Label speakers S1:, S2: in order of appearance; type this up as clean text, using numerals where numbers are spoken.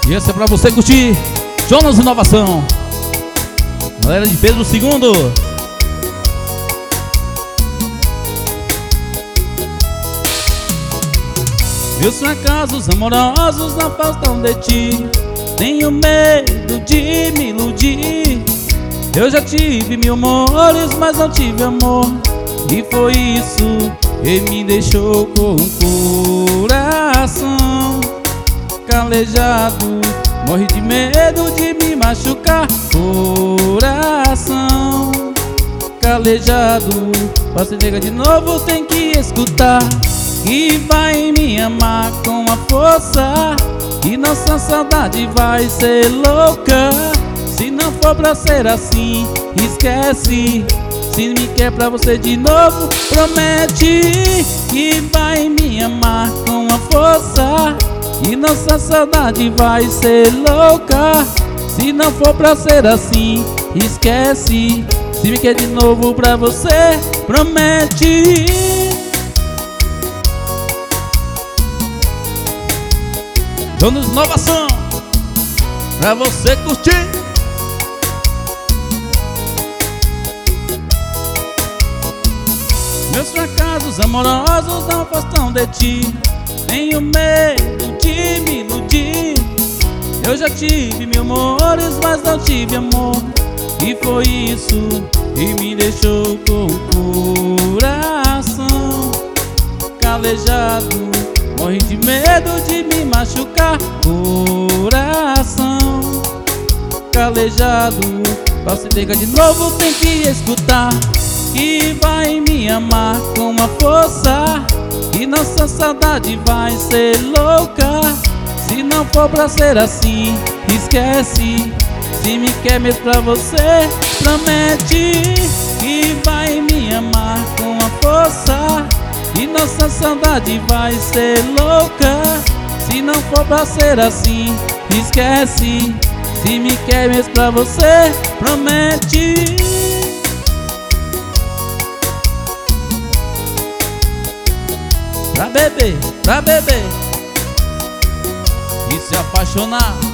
S1: E esse é pra você curtir Jonas Inovação, galera de Pedro II. Meus fracassos amorosos não afastam de ti. Tenho medo de me iludir. Eu já tive mil amores, mas não tive amor. E foi isso que me deixou com o coração calejado. Morre de medo de me machucar. Coração calejado. Pra se negar de novo tem que escutar que vai me amar com a força, e nossa saudade vai ser louca. Se não for pra ser assim, esquece. Se me quer pra você de novo, promete que vai me amar com a força, e nossa saudade vai ser louca. Se não for pra ser assim, esquece. Se me quer de novo pra você, promete. Jonas Inovação, pra você curtir. Meus fracassos amorosos não afastam de ti. Tenho medo de me iludir. Eu já tive mil amores, mas não tive amor. E foi isso que me deixou com o coração calejado. Morre de medo de me machucar. Coração calejado. Pra se ligar de novo tem que escutar que vai me amar com a força, e nossa saudade vai ser louca. Se não for pra ser assim, esquece. Se me quer mesmo pra você, promete que vai me amar com a força, e nossa saudade vai ser louca. Se não for pra ser assim, esquece. Se me quer mesmo pra você, promete. Pra beber e se apaixonar.